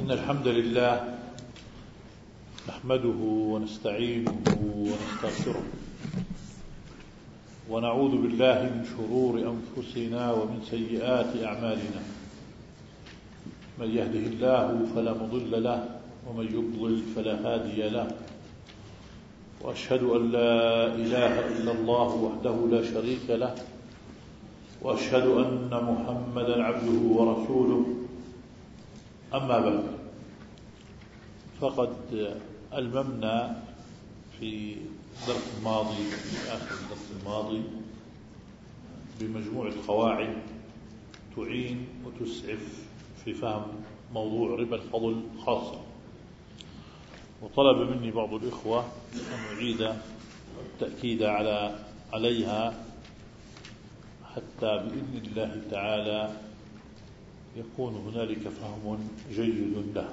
إن الحمد لله نحمده ونستعينه ونستغفره ونعوذ بالله من شرور أنفسنا ومن سيئات أعمالنا. من يهده الله فلا مضل له ومن يضلل فلا هادي له، وأشهد أن لا إله إلا الله وحده لا شريك له، وأشهد أن محمدا عبده ورسوله. أما بعد، فقد ألممنا في الدرس الماضي، في آخر الدرس الماضي، بمجموعة قواعد تعين وتسعف في فهم موضوع ربا الفضل خاصة. وطلب مني بعض الإخوة أن أعيد التأكيد عليها حتى بإذن الله تعالى يكون هنالك فهم جيد له.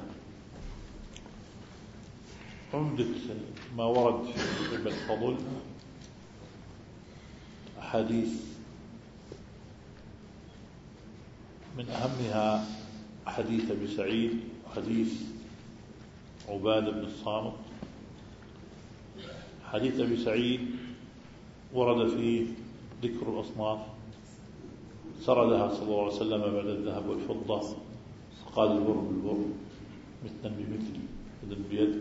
عمدة ما ورد في ربا الفضل أحاديث، من أهمها حديث أبي سعيد وحديث عبادة بن الصامت. حديث أبي سعيد ورد فيه ذكر الأصناف، سردها صلى الله عليه وسلم بعد الذهب والفضة، قال البر بالبر مثلا بمثل يدا بيد،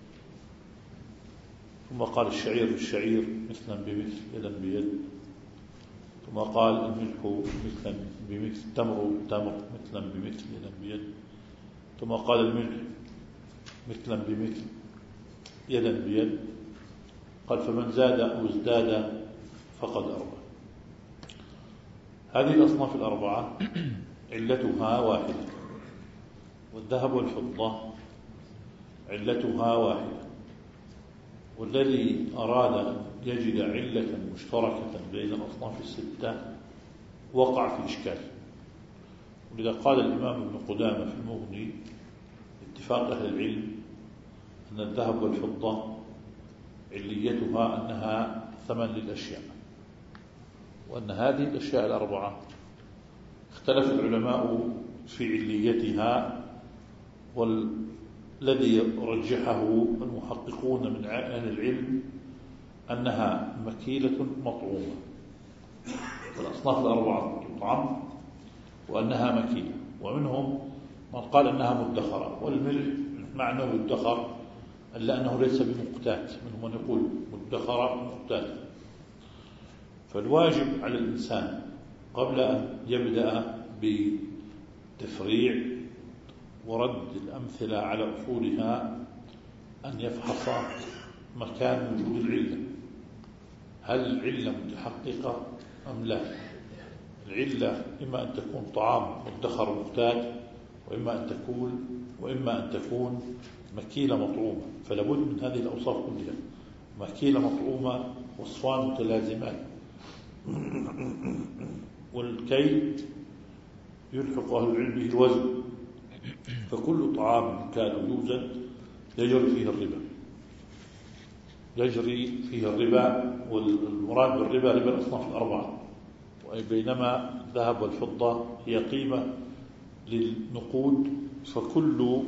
ثم قال الشعير بالشعير مثلا بمثل يدا بيد، ثم قال الملح مثلا بمثل، تمر مثلا بمثل يدا بيد، ثم قال الملح مثلا بمثل يدا بيد، قال فمن زاد أو ازداد فقد أربى. هذه الأصناف الأربعة علتها واحدة، والذهب والفضة علتها واحدة، والذي أراد أن يجد علة مشتركة بين الأصناف الستة وقع في إشكال. ولذا قال الإمام ابن قدامة في المغني اتفاق أهل العلم أن الذهب والفضة عليتها أنها ثمن للأشياء، وأن هذه الأشياء الأربعة اختلف العلماء في عليتها، والذي رجحه المحققون من أهل العلم أنها مكيلة مطعومة، والأصناف الأربعة تطعم وأنها مكيلة. ومنهم من قال أنها مدخرة، والملح معنى مدخر إلا أنه ليس بمقتات، منهم من يقول مدخرة مقتات. فالواجب على الإنسان قبل أن يبدأ بتفريع ورد الأمثلة على أصولها أن يفحص مكان وجود العلة. هل العلة متحققة أم لا؟ العلة إما أن تكون طعام مدخر مقتات، وإما أن تكون مكيلة مطعومة. فلابد من هذه الأوصاف كلها، مكيلة مطعومة، وصفان متلازمان. والكيل يلحق أهل العلم به الوزن، فكل طعام كان يوجد يجري فيه الربا، والمراد بالربا ربا الأصناف الأربعة. بينما الذهب والفضة هي قيمة للنقود، فكل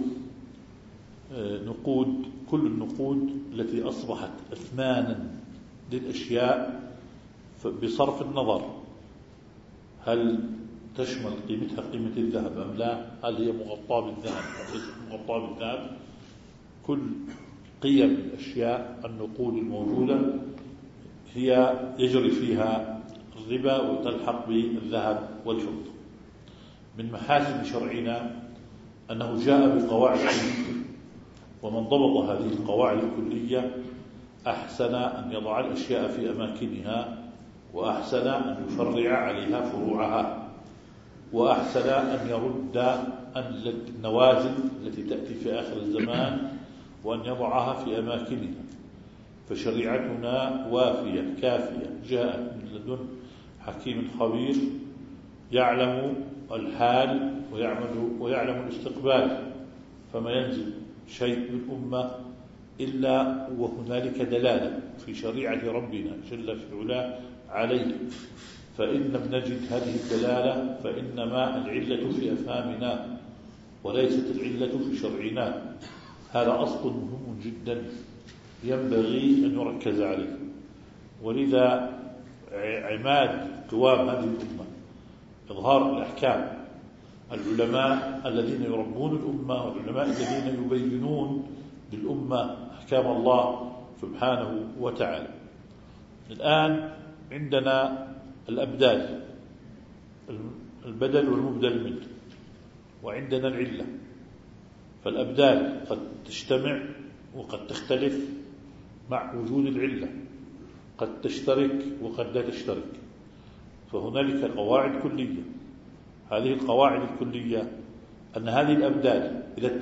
كل النقود التي أصبحت أثمانا للأشياء بصرف النظر هل تشمل قيمتها قيمة الذهب أم لا، هل هي مغطاة بالذهب أو ليست مغطاة بالذهب، كل قيم الأشياء النقود الموجودة هي يجري فيها الربا وتلحق بالذهب والفضة. من محاسن شرعنا أنه جاء بقواعد كلية، ومن ضبط هذه القواعد الكلية أحسن أن يضع الأشياء في أماكنها، وأحسن أن يفرع عليها فروعها، وأحسن أن يرد النوازل التي تأتي في آخر الزمان وأن يضعها في أماكنها. فشريعتنا وافية كافية، جاءت من لدن حكيم خبير يعلم الحال ويعلم الاستقبال، فما ينزل شيء بالأمة إلا وهنالك دلالة في شريعة ربنا جل في علاه عليه. فإن لم نجد هذه الدلالة فإنما العلة في أفهامنا، وليست العلة في شرعنا. هذا أصل مهم جدا ينبغي أن يركز عليه. ولذا عماد قوام هذه الأمة إظهار الأحكام، العلماء الذين يربون الأمة والعلماء الذين يبينون للأمة أحكام الله سبحانه وتعالى. الآن عندنا الأبدال، البدل والمبدل منه، وعندنا العلة. فالأبدال قد تجتمع وقد تختلف مع وجود العلة، قد تشترك وقد لا تشترك. فهنالك قواعد كلية. هذه القواعد الكلية أن هذه الأبدال إذا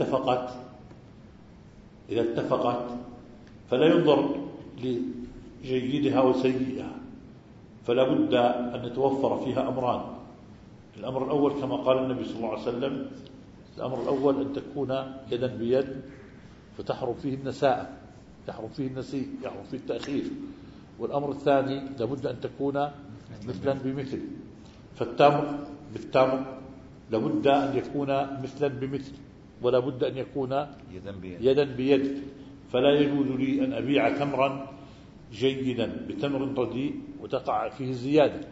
اتفقت فلا ينظر لجيدها وسيئها، فلا بد أن يتوفر فيها أمران. الأمر الأول كما قال النبي صلى الله عليه وسلم، الأمر الأول أن تكون يدا بيد فتحرم فيه النساءة، يحرم فيه النسيء، يحرم فيه التأخير. والأمر الثاني لابد أن تكون مثلا بمثل، فالتمر بالتمر لابد أن يكون مثلا بمثل، ولا بد أن يكون يدا بيد. فلا يجوز لي أن أبيع تمرا جيدا بتمر رديء وتقع فيه الزيادة.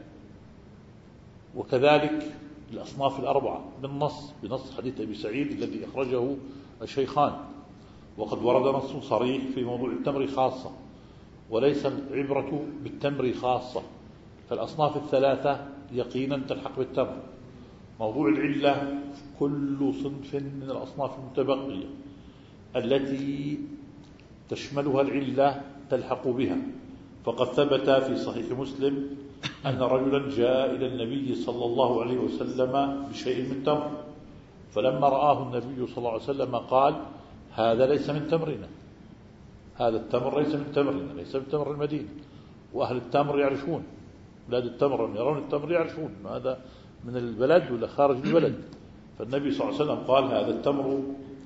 وكذلك الأصناف الأربعة بنص حديث أبي سعيد الذي أخرجه الشيخان. وقد ورد نص صريح في موضوع التمر خاصة، وليس العبرة بالتمر خاصة. فالأصناف الثلاثة يقينا تلحق بالتمر. موضوع العلة كل صنف من الأصناف المتبقية التي تشملها العلة تلحق بها. فقد ثبت في صحيح مسلم أن رجلا جاء إلى النبي صلى الله عليه وسلم بشيء من تمر، فلما رآه النبي صلى الله عليه وسلم قال: هذا ليس من تمرنا، هذا التمر ليس من تمرنا، ليس من تمر المدينة. وأهل التمر يعرفون، أولاد التمر لما يرون التمر يعرفون هذا من البلد ولا خارج البلد. فالنبي صلى الله عليه وسلم قال: هذا التمر،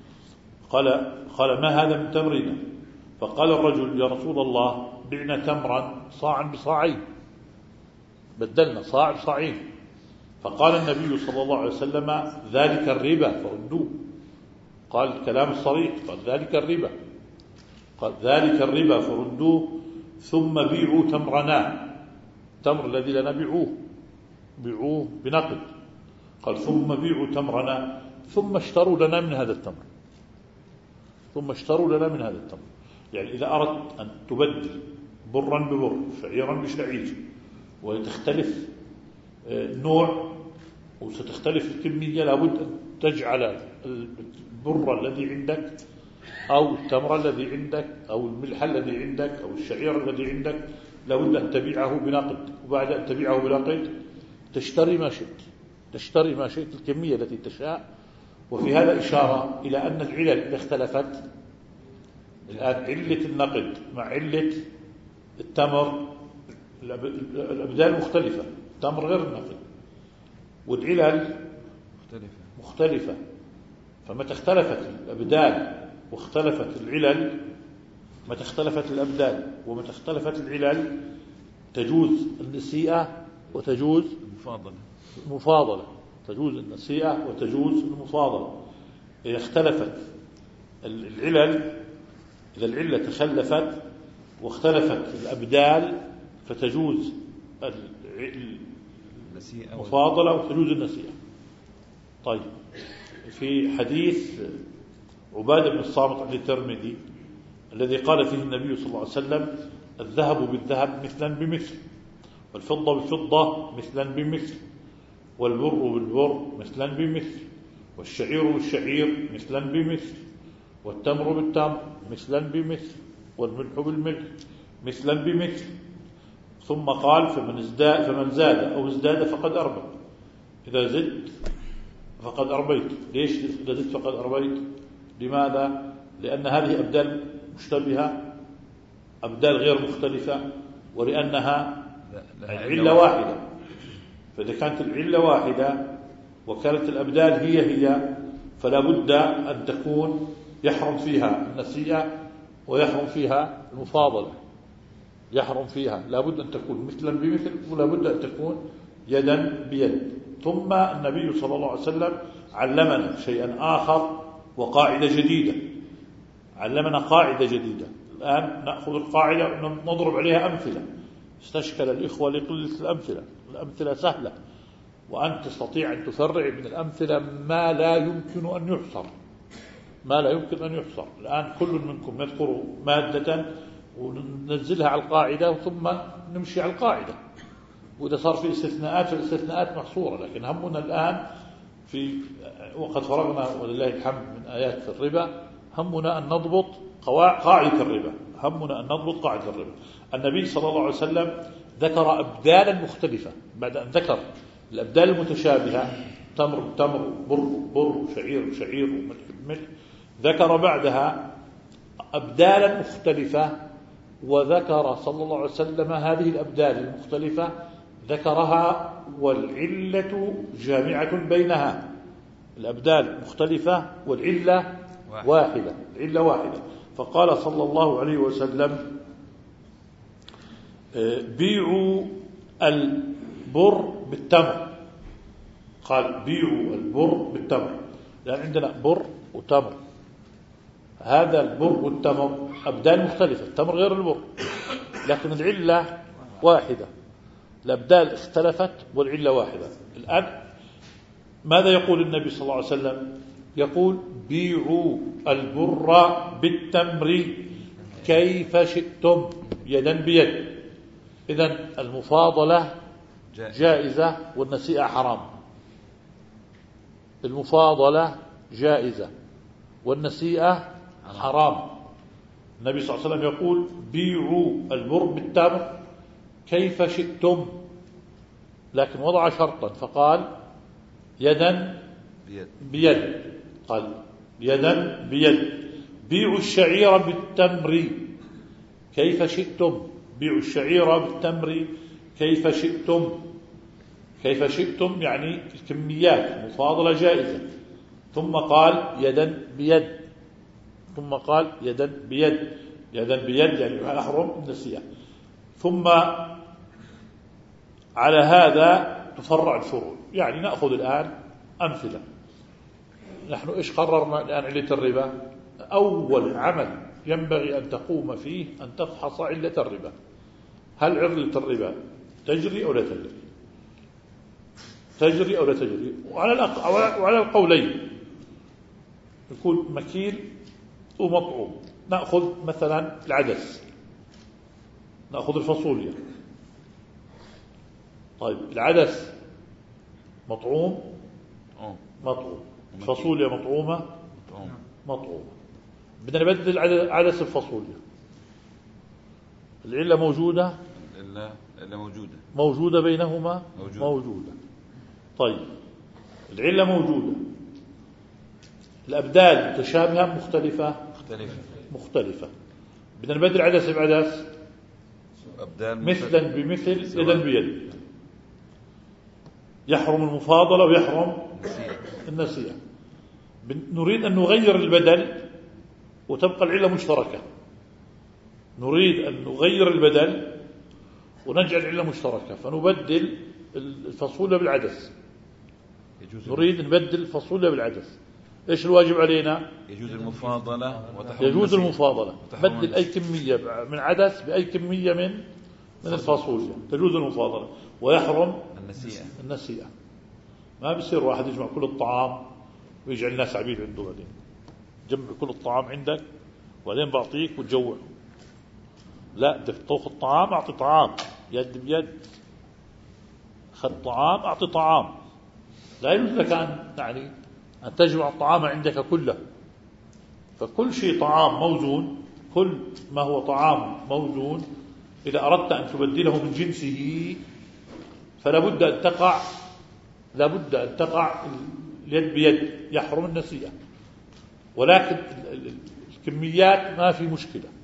قال ما هذا من تمرنا؟ فقال الرجل: يا رسول الله، بعنا تمرا صاعا بصاعين، بدلنا صاع بصاعين. فقال النبي صلى الله عليه وسلم: ذلك الربا فردوه. قال الكلام الصريح، قال ذلك الربا، قال ذلك الربا فردوه، ثم بيعوا تمرنا، التمر الذي لنا بيعوه بنقد. قال ثم بيعوا تمرنا، ثم اشتروا لنا من هذا التمر، ثم اشتروا لنا من هذا التمر. يعني إذا أردت أن تبدل برا ببر، شعيرا بشعير، وتختلف النوع وستختلف الكمية، لابد أن تجعل البر الذي عندك أو التمر الذي عندك أو الملح الذي عندك أو الشعير الذي عندك لابد أن تبيعه بنقد. وبعد أن تبيعه بنقد تشتري ما شئت الكمية التي تشاء. وفي هذا إشارة إلى أن العلل إذا اختلفت، الآن علة النقد مع علة التمر الأبدال مختلفة، التمر غير النقد، والعلل مختلفة. فمتى اختلفت الأبدال واختلفت العلل، متى اختلفت الأبدال ومتى اختلفت العلل، تجوز النسيئة وتجوز المفاضلة، تجوز النسيئة وتجوز المفاضلة. إذا اختلفت العلل، إذا العلة تخلفت واختلفت الأبدال فتجوز المفاضلة وتجوز النسيئة. طيب، في حديث عبادة بن الصامت عن الترمذي الذي قال فيه النبي صلى الله عليه وسلم: الذهب بالذهب مثلا بمثل، والفضة بالفضة مثلا بمثل، والبر بالبر مثلا بمثل، والشعير بالشعير مثلا بمثل، والتمر بالتمر مثلا بمثل، والملح بالملح مثلا بمثل. ثم قال: فمن زاد أو ازداد فقد أربى. إذا زدت فقد أربيت. ليش إذا زدت فقد أربيت؟ لماذا؟ لأن هذه أبدال مشتبهة، أبدال غير مختلفة، ولأنها علة واحدة. فإذا كانت العلة واحدة وكانت الأبدال هي فلا بد أن تكون يحرم فيها النسيئة ويحرم فيها المفاضلة، يحرم فيها لا بد أن تكون مثلا بمثل ولا بد أن تكون يدا بيد. ثم النبي صلى الله عليه وسلم علمنا شيئا آخر وقاعدة جديدة. علمنا قاعدة جديدة. الآن نأخذ القاعدة ونضرب عليها أمثلة. استشكل الإخوة لقلة الأمثلة. الأمثلة سهلة، وأنت تستطيع أن تفرع من الأمثلة ما لا يمكن أن يحصر. ما لا يمكن أن يحصر. الآن كل منكم يذكر مادة وننزلها على القاعدة ثم نمشي على القاعدة، وإذا صار في استثناءات فالاستثناءات محصورة. لكن همنا الآن وقد فرغنا ولله الحمد من آيات الربا، همنا أن نضبط قاعدة الربا. همنا أن نضبط قاعدة الربا. النبي صلى الله عليه وسلم ذكر أبدالا مختلفة بعد أن ذكر الأبدال المتشابهة، تمر بر شعير وملح. ذكر بعدها أبدالا مختلفة، وذكر صلى الله عليه وسلم هذه الأبدال المختلفة ذكرها والعلة جامعة بينها. الأبدال مختلفة والعلة واحدة. العلة واحدة. فقال صلى الله عليه وسلم: بيعوا البر بالتمر. قال: بيعوا البر بالتمر، لأن عندنا بر وتمر. هذا البر والتمر أبدال مختلفة. التمر غير البر، لكن العلة واحدة. الأبدال اختلفت والعلة واحدة. الآن ماذا يقول النبي صلى الله عليه وسلم؟ يقول: بيعوا البر بالتمر كيف شئتم يدا بيد. إذن المفاضلة جائزة والنسيئة حرام. المفاضلة جائزة والنسيئة حرام. النبي صلى الله عليه وسلم يقول: بيعوا البر بالتمر كيف شئتم، لكن وضع شرطا فقال: يدا بيد. قال: يدا بيد. بيعوا الشعير بالتمر كيف شئتم. بيعوا الشعير بالتمر كيف شئتم. كيف شئتم يعني الكميات، مفاضلة جائزة. ثم قال: يدا بيد. ثم قال: يدا بيد. يدا بيد يعني أحرم النسيئة. ثم على هذا تفرع الفروع. يعني نأخذ الآن أمثلة. نحن إيش قررنا الآن علة الربا؟ أول عمل ينبغي أن تقوم فيه أن تفحص علة الربا. هل علة الربا تجري أو لا تجري؟ تجري أو لا تجري؟ وعلى القولين يكون مكيل ومطعوم. نأخذ مثلا العدس، نأخذ الفاصوليا. طيب العدس مطعوم، الفاصوليا مطعومة، بدنا نبدل عدس الفاصوليا. العلة موجودة، موجودة بينهما موجودة. طيب العلة موجودة، الأبدال متشابهة مختلفة. بدنا نبدل عدس بعدس، مثلا بمثل، يدا بيد. يحرم المفاضلة ويحرم النسيئة. نريد أن نغير البدل وتبقى العلة مشتركة. نريد أن نغير البدل ونجعل العلة مشتركة، فنبدل الفاصوليا بالعدس. نريد نبدل الفاصوليا بالعدس. إيش الواجب علينا؟ يجوز المفاضلة يجوز المفاضلة. بدل أي كمية من عدس بأي كمية من الفاصوليا، تجوز المفاضلة. ويحرم النسيئة. ما بيصير واحد يجمع كل الطعام ويجعل الناس عبيد عنده، بعدين جمع كل الطعام عندك وبعدين بعطيك وتجوع. لا، بدك تطوخ الطعام أعطي طعام يد بيد. أخذ طعام أعطي طعام. لا يجوز لك أن تجمع الطعام عندك كله. فكل شيء طعام موزون، كل ما هو طعام موزون إذا أردت أن تبدله من جنسه فلا بد أن تقع اليد بيد، يحرم النسيئة. ولكن الكميات ما في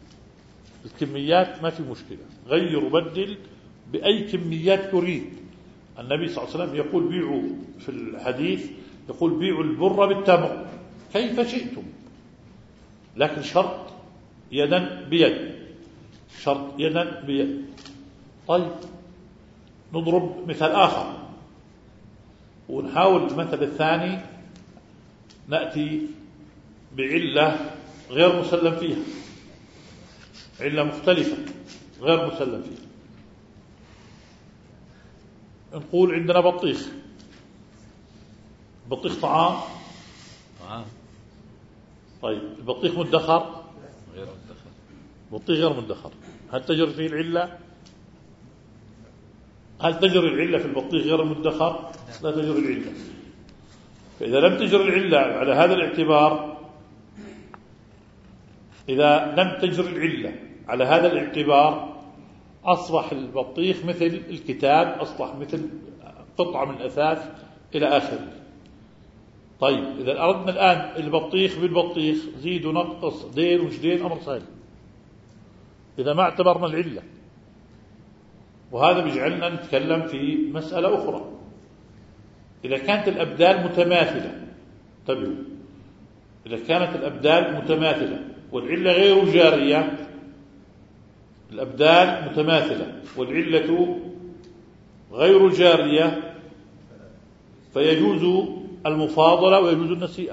مشكلة. غير وبدل بأي كميات تريد. النبي صلى الله عليه وسلم يقول: بيعوا، في الحديث يقول: بيعوا البر بالتمر كيف شئتم، لكن شرط يدا بيد. طيب نضرب مثال آخر ونحاول المثل الثاني نأتي بعلة غير مسلم فيها، علة مختلفة غير مسلم فيها. نقول عندنا بطيخ طعام. طيب البطيخ مدخر؟ غير مدخر. بطيخ غير مدخر، هل تجري فيه العلة؟ هل تجري العلة في البطيخ غير المدخر؟ لا تجري العلة. فإذا لم تجري العلة على هذا الاعتبار، إذا لم تجري العلة على هذا الاعتبار أصبح البطيخ مثل الكتاب، أصبح مثل قطعة من الأثاث إلى آخره. طيب إذا أردنا الآن البطيخ بالبطيخ زيد ونقص دين ومش دين أمر سهل، إذا ما اعتبرنا العلة. وهذا بيجعلنا نتكلم في مسألة أخرى. إذا كانت الأبدال متماثلة، انتبهوا، إذا كانت الأبدال متماثلة والعلة غير جارية، الأبدال متماثلة والعلة غير جارية، فيجوز المفاضلة ويجوز النسيئة.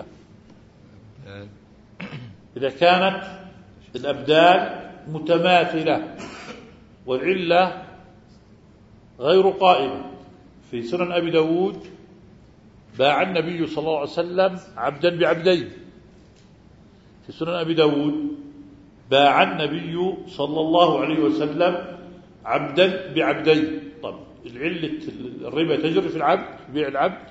إذا كانت الأبدال متماثلة والعلة غير قائمة. في سنن أبي داود باع النبي صلى الله عليه وسلم عبدا بعبدين. في سنن أبي داود باع النبي صلى الله عليه وسلم عبدا بعبدين. طب العلة الربا تجري في العبد، بيع العبد؟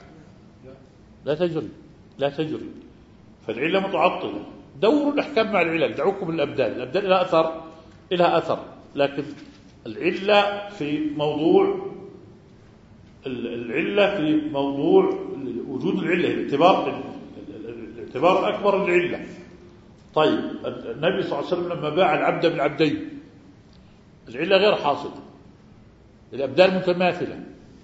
لا تجري. فالعلة متعطلة. دوروا الأحكام مع العلل، دعوكم الأبدال لها أثر، لكن العلة في موضوع وجود العلة، الاعتبار الأكبر للعلة. طيب النبي صلى الله عليه وسلم لما باع العبد بالعبدين العلة غير حاصلة، الأبدال متماثلة.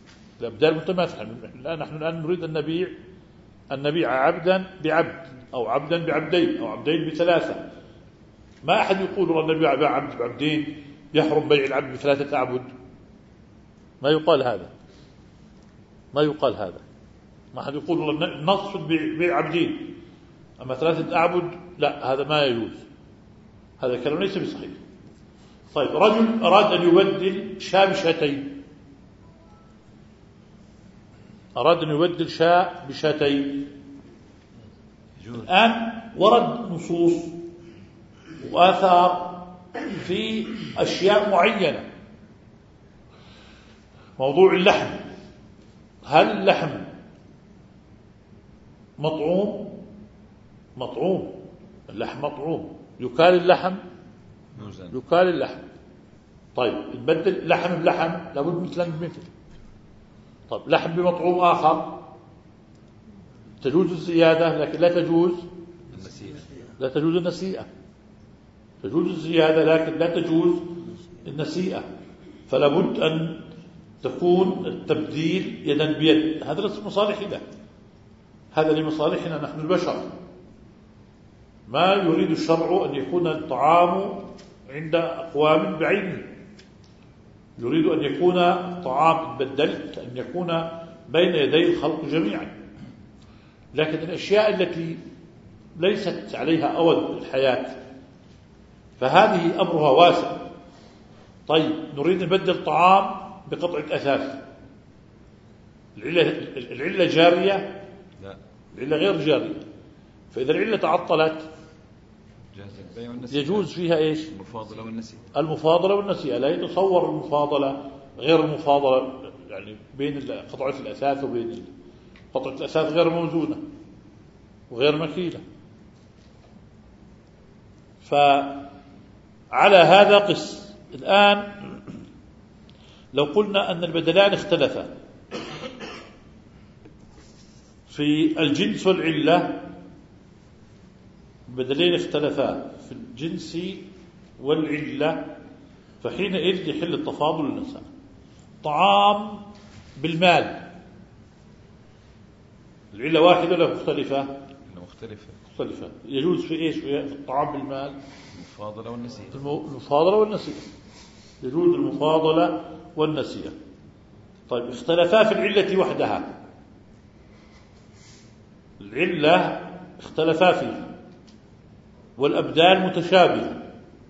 نحن الآن نريد أن نبيع عبدا بعبد أو عبدا بعبدين أو عبدين بثلاثة. ما أحد يقول أن النبي باع عبد بعبدين يحرم بيع العبد بثلاثة أعبد. ما يقال هذا. ما أحد يقول النص بيع عبدين، أما ثلاثة أعبد لا، هذا ما يجوز. هذا كلام ليس بصحيح. طيب رجل أراد أن يبدل شاة بشاتين، شاة بشاتين. الآن ورد نصوص وآثار في أشياء معينة. موضوع اللحم، هل اللحم مطعوم؟ اللحم مطعوم، يكال اللحم. طيب نبدل لحم بلحم، لابد مثلا بمثل. طيب لحم بمطعوم آخر تجوز الزيادة، لكن لا تجوز النسيئة. تجوز الزيادة لكن لا تجوز النسيئة. فلابد أن تكون التبديل يدا بيد. هذا لمصالحنا، هذا لمصالحنا نحن البشر. ما يريد الشرع أن يكون الطعام عند أقوام بعينه، يريد أن يكون طعام بدلت أن يكون بين يدي الخلق جميعا. لكن الأشياء التي ليست عليها أود الحياة فهذه أمرها واسع. طيب نريد نبدل طعام بقطعة أثاث، العلة جارية؟ لا، العلة غير جارية. فإذا العلة تعطلت يجوز فيها إيش؟ المفاضلة والنسيئة. لا يتصور المفاضلة غير المفاضلة، يعني بين قطعة الأثاث وبين قطعة الأثاث غير موزونة وغير مكيلة. فعلى هذا قس. الآن لو قلنا أن البدلان اختلفا في الجنس والعلة، بدلين اختلفا في الجنس والعلة، فحينئذ يحل التفاضل والنساء. طعام بالمال، العلة واحدة ولا مختلفة؟ مختلفة. يجوز في إيش؟ في الطعام بالمال المفاضلة والنسيئة. يجوز المفاضلة والنسيئة. طيب اختلفا في العلة وحدها. العلة اختلفا فيه والأبدال متشابهة،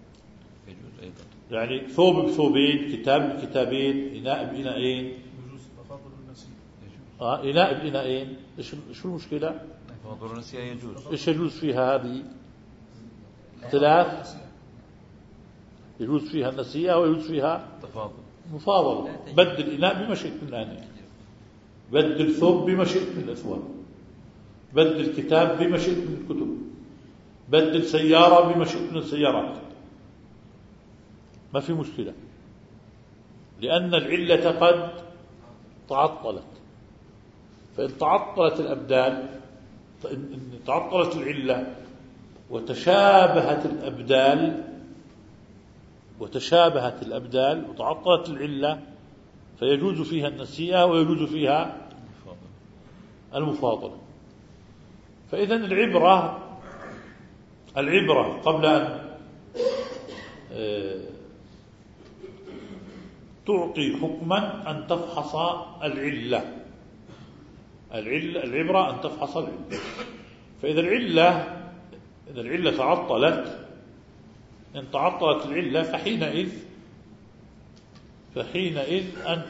يعني ثوب بثوبين، كتاب بكتابين، إناء بإناءين، إناء بإناءين. إيش المشكلة؟ تفاضل النسيئة يجوز. إيش يجوز فيها هذه؟ اختلاف. يجوز فيها النسيئة ويجوز فيها مفاضلة. بدل إناء بما شئت من الآنية، بدل ثوب بما شئت من الأثواب، بدل كتاب بما شئت من الكتب، بدل سيارة بما شئت من السيارات، ما في مشكلة، لأن العلة قد تعطلت. فإن تعطلت الأبدال، فإن تعطلت العلة وتشابهت الأبدال وتعطلت العلة، فيجوز فيها النسيئة ويجوز فيها المفاضلة. فإذا العبرة قبل أن تعطي حكما أن تفحص العلة. العبرة أن تفحص العلة. فإذا العلة تعطلت، إن تعطلت العلة فحينئذ أنت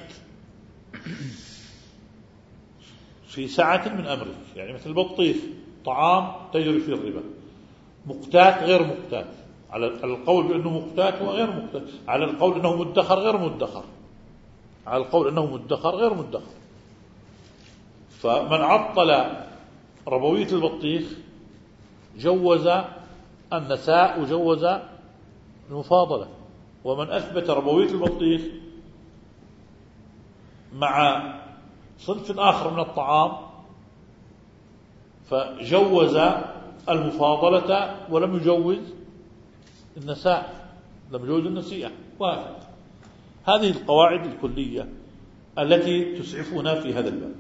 في سعة من أمرك. يعني مثل البطيخ، طعام تجري فيه الربا، مقتات غير مقتات، على القول بأنه مقتات وغير مقتات، على القول أنه مدخر غير مدخر، على القول أنه مدخر غير مدخر. فمن عطل ربوية البطيخ جوز النساء وجوز المفاضلة، ومن أثبت ربوية البطيخ مع صنف آخر من الطعام فجوز المفاضلة ولم يجوز النساء، لم يجوز النسيئة. وهكذا. هذه القواعد الكلية التي تسعفنا في هذا الباب.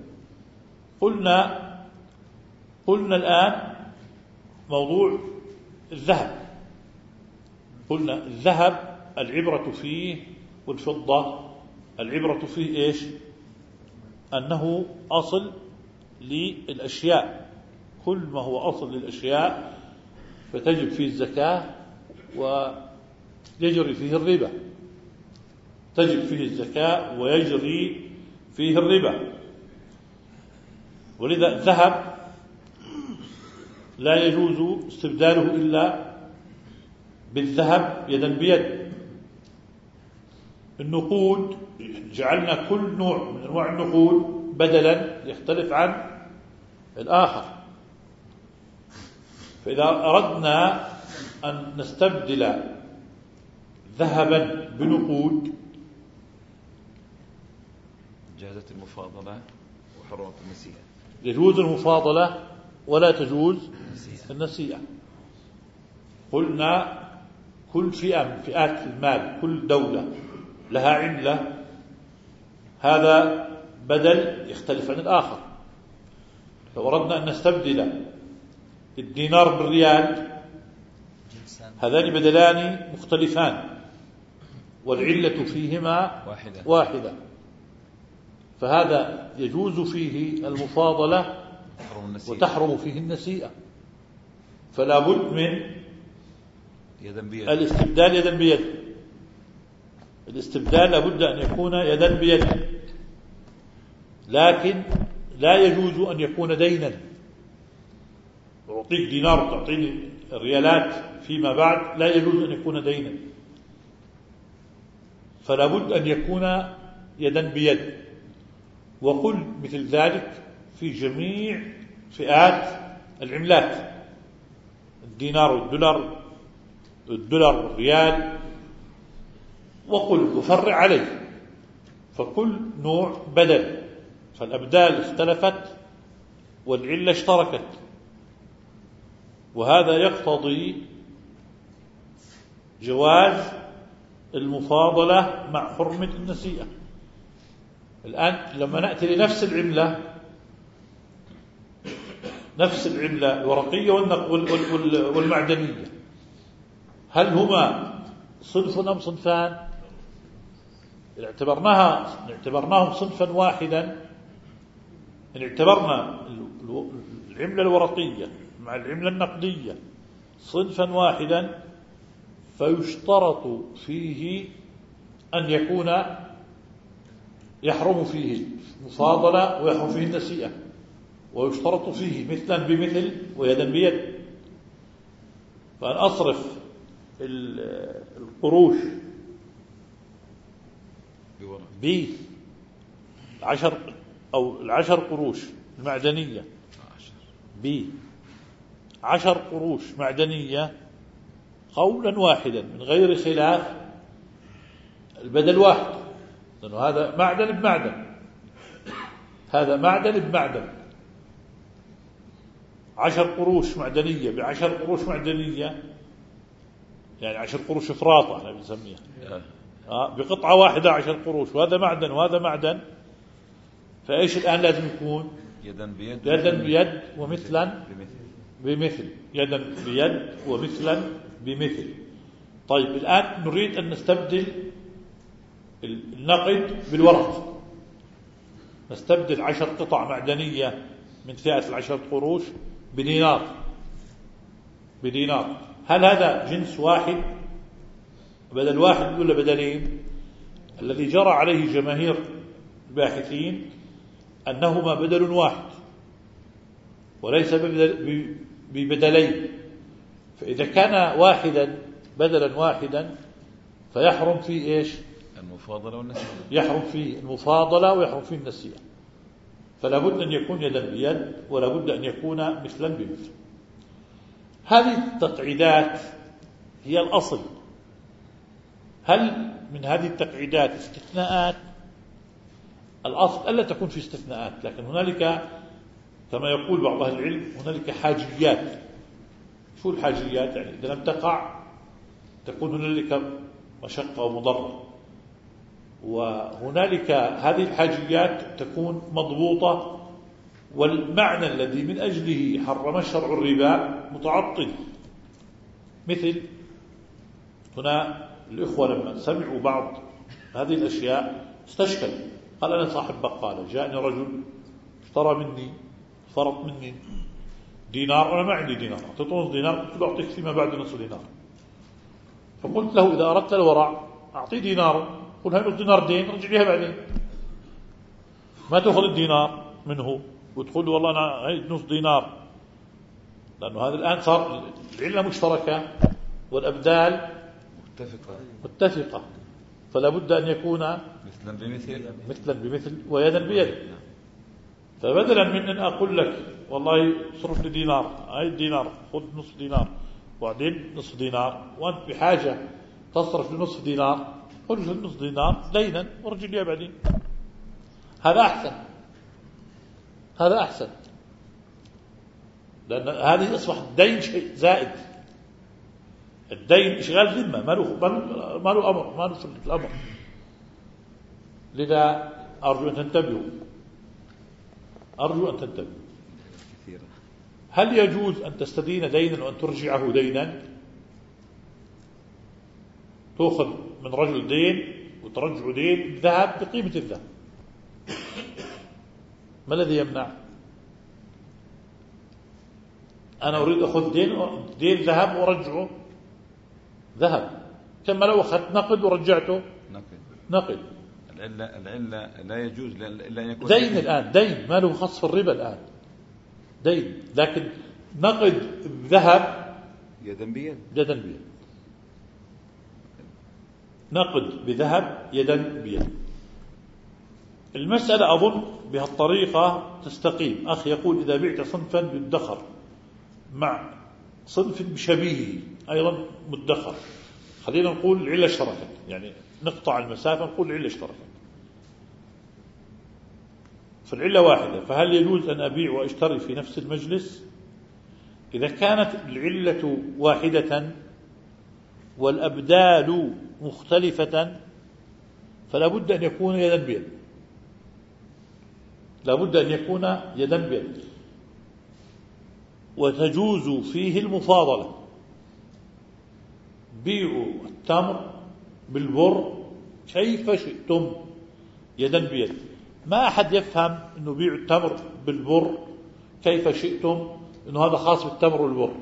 قلنا الآن موضوع الذهب. قلنا الذهب العبرة فيه والفضة العبرة فيه إيش؟ أنه أصل للأشياء، كل ما هو أصل للأشياء فتجب فيه الزكاة ويجري فيه الربا، تجب فيه الزكاة ويجري فيه الربا. ولذا الذهب لا يجوز استبداله إلا بالذهب يدا بيد. النقود جعلنا كل نوع من أنواع النقود بدلا يختلف عن الآخر. فإذا أردنا أن نستبدل ذهبا بنقود جازت المفاضلة وحرمت النسيئة. يجوز المفاضلة ولا تجوز النسيئة. قلنا كل فئة من فئات المال، كل دولة لها علة، هذا بدل يختلف عن الآخر. لو أردنا أن نستبدل الدينار بالريال، هذان بدلان مختلفان والعلة فيهما واحدة، فهذا يجوز فيه المفاضلة وتحرم فيه النسيئة. فلا بد من الاستبدال يدا بيد. الاستبدال لابد أن يكون يدا بيد، لكن لا يجوز أن يكون دينا. أعطيك دينار تعطيني الريالات فيما بعد، لا يجوز أن يكون دينا، فلا بد أن يكون يدا بيد. وقل مثل ذلك في جميع فئات العملات، الدينار والدولار والريال، وقل وفرع عليه، فكل نوع بدل. فالأبدال اختلفت والعلة اشتركت، وهذا يقتضي جواز المفاضلة مع حرمة النسيئة. الآن لما نأتي لنفس العملة، نفس العملة الورقية والمعدنية، هل هما صنف أم صنفان؟ إن اعتبرناهم صنفا واحدا، إن اعتبرنا العملة الورقية مع العملة النقدية صنفا واحدا فيشترط فيه أن يكون يحرم فيه مفاضلة ويحرم فيه النسيئة، ويشترط فيه مثلا بمثل ويدا بيد. فأن أصرف القروش ب10 أو 10 قروش معدنية ب10 قروش معدنية قولا واحدا من غير خلاف، البدل واحد، لأنه هذا معدن بمعدن، هذا معدن بمعدن. 10 قروش معدنية ب10 قروش معدنية، يعني 10 قروش فراطة احنا بنسميها، بقطعة واحدة 10 قروش، وهذا معدن وهذا معدن. فإيش الآن لازم يكون؟ يدا بيد ومثلا بمثل، يدا بيد ومثلا بمثل. طيب الآن نريد أن نستبدل النقد بالورق، نستبدل 10 قطع معدنية من فئة 10 قروش بدينار. هل هذا جنس واحد بدل واحد ولا بدلين؟ الذي جرى عليه جماهير الباحثين أنهما بدل واحد وليس ببدلين. فإذا كان واحدا بدلا واحدا فيحرم فيه إيش؟ المفاضلة والنسيئة، يحرم فيه المفاضلة ويحرم فيه النسيئة. فلا بد أن يكون يدا بيد ولا بد أن يكون مثلا بمثل. هذه التقعيدات هي الأصل. هل من هذه التقعيدات استثناءات؟ الأصل ألا تكون في استثناءات، لكن هنالك كما يقول بعض أهل العلم هنالك حاجيات. شو الحاجيات؟ يعني إذا لم تقع تكون هنالك مشقة ومضرة، وهنالك هذه الحاجيات تكون مضبوطة، والمعنى الذي من أجله حرم الشرع الربا متعطل. مثل هنا الإخوة لما سمعوا بعض هذه الأشياء استشكل، قال أنا صاحب بقالة، جاءني رجل اشترى مني فرط مني دينار، أنا ما عندي دينار، أعطيته نص دينار، قلت له أعطيك فيما بعد نصف دينار. فقلت له إذا أردت الورع أعطيه دينار، قل هاي نص دينار دين رجع ليها بعدين، ما تأخذ الدينار منه وتقول له والله أنا هاي نص دينار، لأنه هذا الآن صار العلة مشتركة والأبدال متفقة، فلا بد أن يكون مثلا بمثل ويدا بيد. فبدلا من أن أقول لك والله صرف لي دينار، هاي الدينار خذ نصف دينار وبعدين نصف دينار، وأنت بحاجة تصرف لنصف دينار، خذ نصف دينار دينا ورجع لي بعدين. هذا أحسن، لأن هذه أصبح الدين شيء زائد. الدين إشغال ذمة، ما له أمر، ما له سلطة الأمر. لذا أرجو أن تنتبهوا. هل يجوز أن تستدين دينا وأن ترجعه دينا؟ تأخذ من رجل دين وترجع دين ذهب بقيمة الذهب، ما الذي يمنع؟ أنا أريد أخذ دين ذهب ورجعه ذهب، كما لو أخذت نقد ورجعته نقد. العلة لا يجوز إلا أن يكون دين. الآن دين ما له خاص في الربا، الآن دين، لكن نقد ذهب يدا بيد، نقد بذهب يدا بيد. المسألة أظن بهالطريقة تستقيم. أخي يقول إذا بعت صنفا يدخر مع صنف بشبيهه أيضا مدخر، خلينا نقول العلة اشتركت، يعني نقطع المسافة نقول العلة اشتركت، فالعلة واحدة. فهل يجوز أن أبيع وأشتري في نفس المجلس؟ إذا كانت العلة واحدة والأبدال مختلفة فلا بد أن يكون يدا بيد، لا بد أن يكون يدا بيد. وتجوز فيه المفاضلة، بيعوا التمر بالبر كيف شئتم يدا بيد. ما أحد يفهم أنه بيعوا التمر بالبر كيف شئتم إنه هذا خاص بالتمر والبر.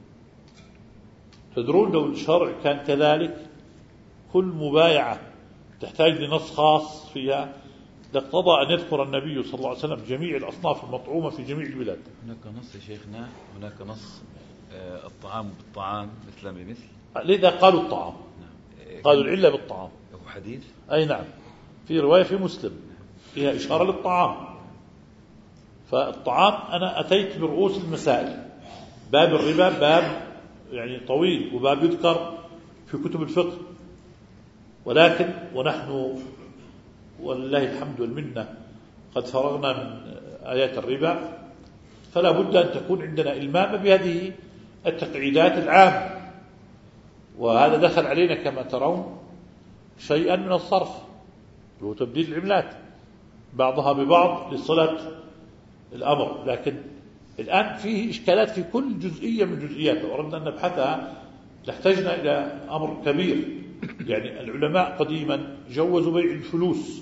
تدرون لو الشرع كان كذلك كل مبايعة تحتاج لنص خاص فيها لاقتضى أن يذكر النبي صلى الله عليه وسلم جميع الأصناف المطعومة في جميع البلاد. هناك نص يا شيخنا، هناك نص الطعام بالطعام مثل بمثل، لذا قالوا الطعام. نعم. قالوا العلة بالطعام. له حديث؟ أي نعم، في رواية في مسلم فيها إشارة للطعام. فالطعام أنا أتيت برؤوس المسائل. باب الربا باب يعني طويل وباب يذكر في كتب الفقه، ولكن ونحن ولله الحمد والمنة قد فرغنا من آيات الربا، فلا بد أن تكون عندنا إلمام بهذه التقعيدات العامة. وهذا دخل علينا كما ترون شيئا من الصرف، هو تبديل العملات بعضها ببعض لصلة الأمر. لكن الآن فيه إشكالات في كل جزئية من جزئيات، لو أردنا أن نبحثها لاحتجنا إلى أمر كبير. يعني العلماء قديما جوزوا بيع الفلوس،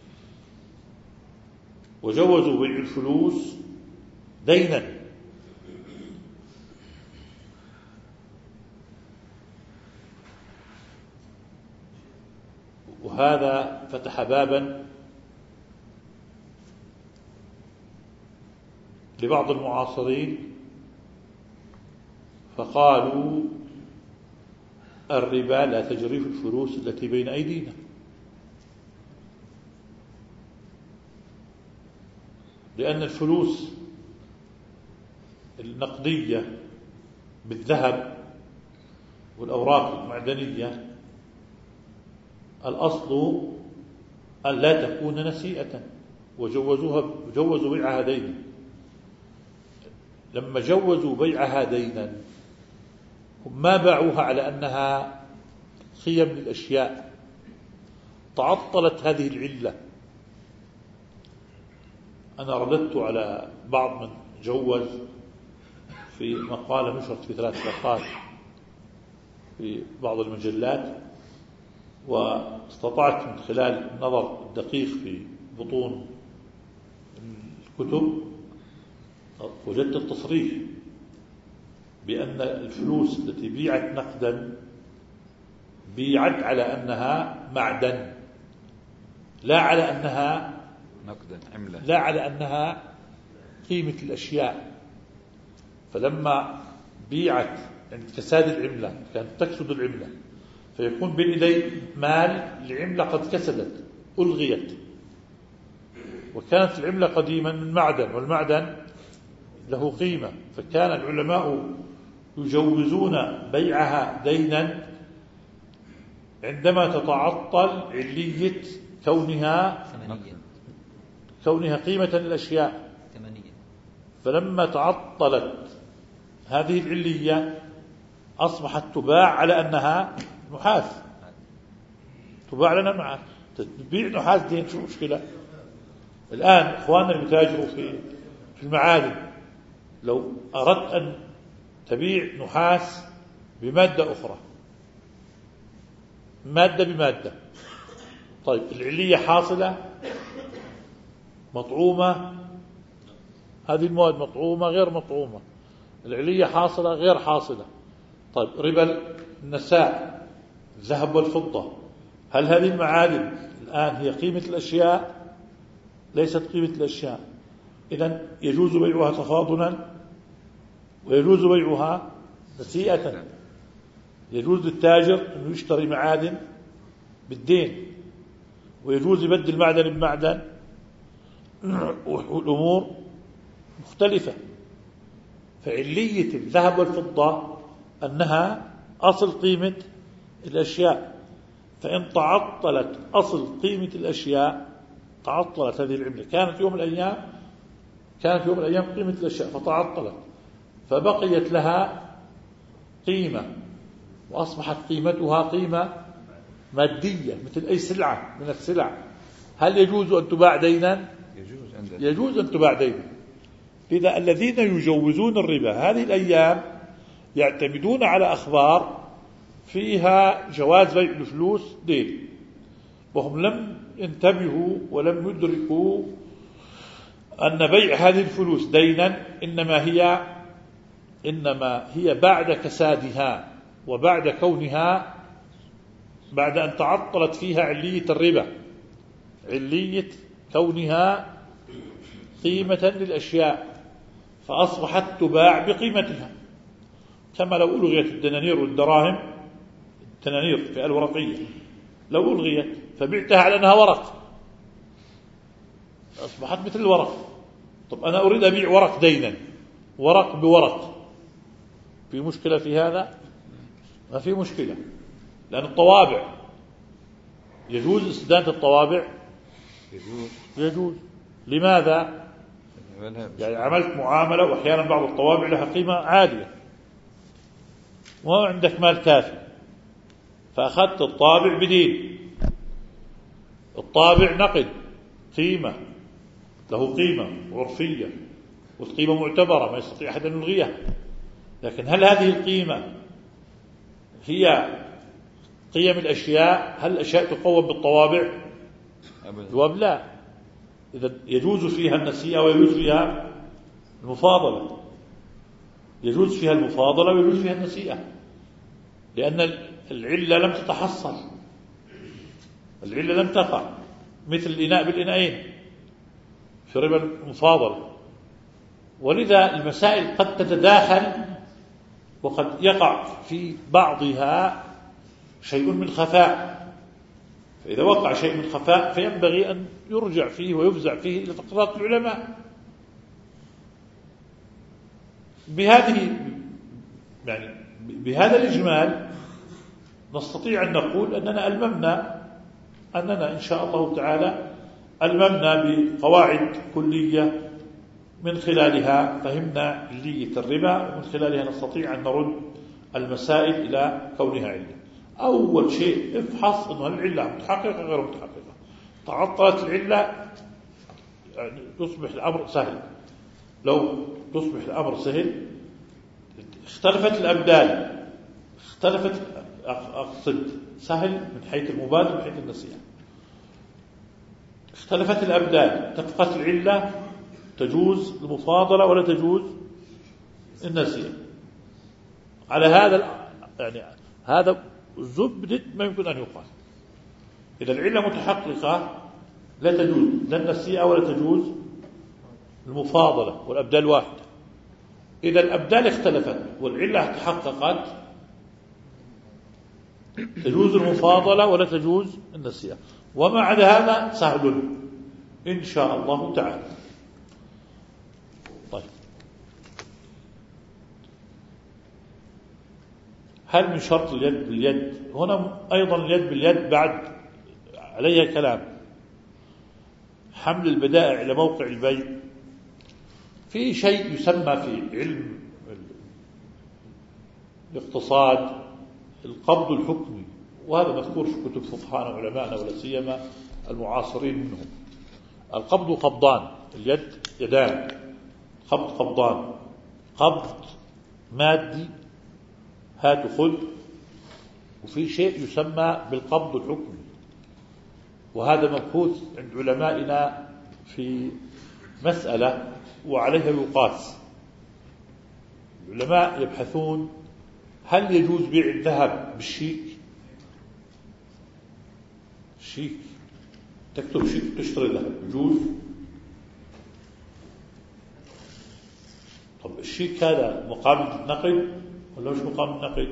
وجوزوا بيع الفلوس دينا، وهذا فتح بابا لبعض المعاصرين، فقالوا الربا لا تجري في الفلوس التي بين أيدينا، لأن الفلوس النقدية بالذهب والأوراق المعدنية الأصل أن لا تكون نسيئة، وجوزوا بيعها دينا. لما جوزوا بيعها دينا هم ما باعوها على أنها خيم للأشياء، تعطلت هذه العلة. أنا رددت على بعض من جوز في مقالة نشرت في 3 صفحات في بعض المجلات، واستطعت من خلال النظر الدقيق في بطون الكتب وجدت التصريح بأن الفلوس التي بيعت نقدا بيعت على أنها معدن، لا على أنها نقدا عملة، لا على أنها قيمة الأشياء. فلما بيعت عند كساد العملة كانت تكسد العملة، فيكون بين يدي مال لعملة قد كسدت ألغيت، وكانت العملة قديما من معدن، والمعدن له قيمة، فكان العلماء يجوزون بيعها دينا عندما تتعطل علية كونها قيمة للأشياء. فلما تعطلت هذه العلية أصبحت تباع على أنها نحاس، تباع لنا نحاس، تبيع نحاس دين. شو مشكلة الآن إخواننا اللي بتاجروا في المعادن، لو أردت أن تبيع نحاس بمادة أخرى، مادة بمادة، طيب العلية حاصلة مطعومة، هذه المواد مطعومة غير مطعومة، العلية حاصلة غير حاصلة. طيب ربا النساء الذهب والفضة، هل هذه المعادن الآن هي قيمة الأشياء؟ ليست قيمة الأشياء. إذن يجوز بيعها تفاضلا ويجوز بيعها نسيئة. يجوز للتاجر أنه يشتري معادن بالدين، ويجوز يبدل معدن بمعدن، والأمور مختلفة. فعلية الذهب والفضة أنها أصل قيمة الأشياء، فإن تعطلت أصل قيمة الأشياء تعطلت هذه العملة. كانت يوم من الأيام قيمة الأشياء فتعطلت، فبقيت لها قيمة وأصبحت قيمتها قيمة مادية مثل أي سلعة من السلع. هل يجوز أن تباع دينا؟ يجوز أن تباع دينا. لذا الذين يجوزون الربا هذه الأيام يعتمدون على أخبار فيها جواز بيع الفلوس دين، وهم لم ينتبهوا ولم يدركوا أن بيع هذه الفلوس دينا إنما هي إنما هي بعد كسادها وبعد كونها، بعد أن تعطلت فيها علية الربا، علية كونها قيمة للأشياء، فأصبحت تباع بقيمتها، كما لو ألغيت الدنانير والدراهم، الدنانير في الورقية لو ألغيت فبعتها على أنها ورق، أصبحت مثل الورق. طب أنا أريد أبيع ورق دينا، ورق بورق، في مشكلة في هذا؟ ما في مشكلة، لأن الطوابع يجوز استدانة الطوابع، يجوز. لماذا؟ يعني عملت معاملة وأحيانا بعض الطوابع لها قيمة عالية وما عندك مال كافي، فأخذت الطابع بدين، الطابع نقد قيمة، له قيمة عرفية والقيمة معتبرة ما يستطيع أحد أن يلغيها، لكن هل هذه القيمة هي قيم الأشياء؟ هل الأشياء تقوم بالطوابع؟ الجواب لا. إذا يجوز فيها النسيئة ويجوز فيها المفاضلة، يجوز فيها المفاضلة ويجوز فيها النسيئة، لأن العلة لم تتحصل، العلة لم تقع، مثل الإناء بالإناءين في ربا المفاضلة. ولذا المسائل قد تتداخل وقد يقع في بعضها شيء من خفاء، فإذا وقع شيء من خفاء فينبغي أن يرجع فيه ويفزع فيه إلى تقريرات العلماء. بهذا الإجمال نستطيع أن نقول أننا إن شاء الله تعالى ألممنا بقواعد كلية من خلالها فهمنا علية الربا، ومن خلالها نستطيع أن نرد المسائل إلى كونها علة. أول شيء افحص أنه العلة متحققة غير متحققة. تعطلت العلة يعني تصبح الأمر سهل. لو تصبح الأمر سهل، اختلفت الأبدال، اختلفت، أقصد سهل من حيث المبادئ من حيث النسيئة، اختلفت الأبدال، اتفقت العلة، تجوز المفاضلة ولا تجوز النسيئة. على هذا يعني هذا زبدة ما يمكن أن يقال. إذا العلة متحققة لا تجوز لا النسيئة ولا تجوز المفاضلة والأبدال واحدة. إذا الأبدال اختلفت والعلة تحققت تجوز المفاضلة ولا تجوز النسيئة. وما عدا هذا سهل إن شاء الله تعالى. طيب، هل من شرط اليد باليد؟ هنا أيضا اليد باليد بعد عليها كلام. حمل البدائع إلى موقع البيع، في شيء يسمى في علم الاقتصاد القبض الحكمي، وهذا مذكور في كتب فقهاء وعلماءنا ولا سيما المعاصرين منهم. القبض قبضان، اليد يدان، قبض قبضان، قبض مادي هات خذ، وفي شيء يسمى بالقبض الحكمي، وهذا مبحوث عند علمائنا في مسألة وعليها يقاس. العلماء يبحثون هل يجوز بيع الذهب بالشيك؟ شيك، تكتب شيك تشتري ذهب، يجوز؟ طب الشيك هذا مقابل النقد ولا مش مقابل النقد؟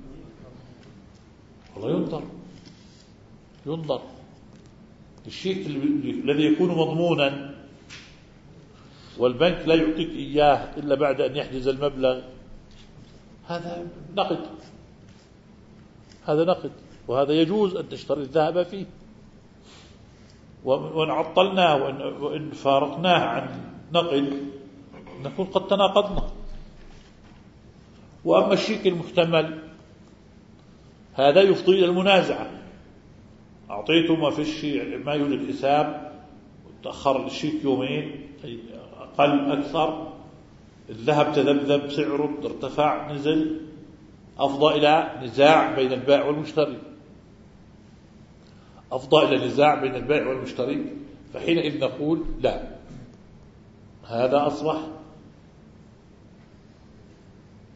والله ينظر. الشيك الذي يكون مضمونا والبنك لا يعطيك إياه إلا بعد أن يحجز المبلغ، هذا نقد، هذا نقد، وهذا يجوز أن تشتري الذهب فيه. وإن عطلناه وإن فارقناه عن نقد نكون قد تناقضنا. وأما الشيك المحتمل هذا يفضي إلى المنازعة. أعطيته ما فيش، ما يوجد حساب، تأخر الشيك يومين أقل أكثر، الذهب تذبذب سعره، ارتفع نزل، أفضى إلى نزاع بين البائع والمشتري، أفضى إلى نزاع بين البائع والمشتري. فحينئذ نقول لا، هذا أصبح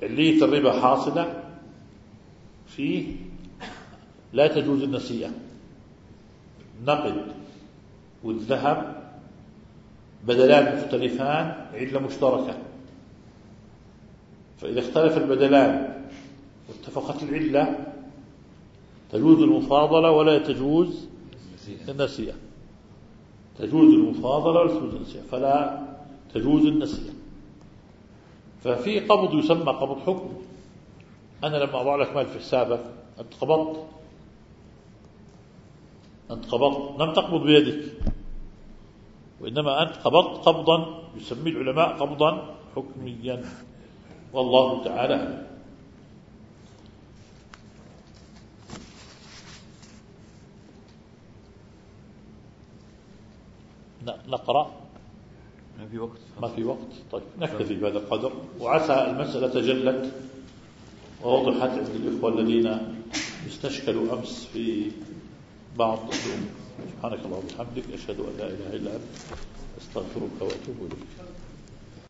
علية الربا حاصلة فيه لا تجوز النسيئة. النقد والذهب بدلان مختلفان، علة مشتركة، فإذا اختلف البدلان واتفقت العلة تجوز المفاضلة ولا تجوز النسيئة. تجوز المفاضلة ولا تجوز النسيئة، فلا تجوز النسيئة. ففي قبض يسمى قبض حكم. أنا لما أضع لك مال في حسابك أنت قبضت، لم تقبض بيدك، وإنما أنت قبضت قبضا يسمي العلماء قبضا حكميا، والله تعالى. نقرأ. ما في وقت. طيب نكتفي بهذا القدر، وعسى المسألة جلت ووضحت عند الإخوة الذين استشكلوا أمس في بعض الأمور. سبحانك اللهم وبحمدك، أشهد أن لا إله إلا أنت، أستغفرك وأتوب إليك.